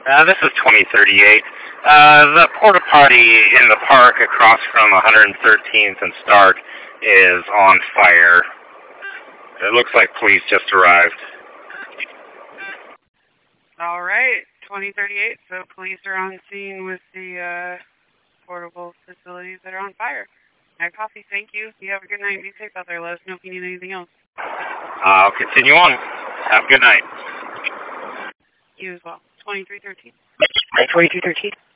This is 2038. The porta potty in the park across from 113th and Stark is on fire. It looks like police just arrived. All right, 2038. So police are on scene with the portable facilities that are on fire. I copy. Thank you. You have a good night. Be safe out there. Let us know if you need anything else. I'll continue on. Have a good night. You as well. 2313. 2313.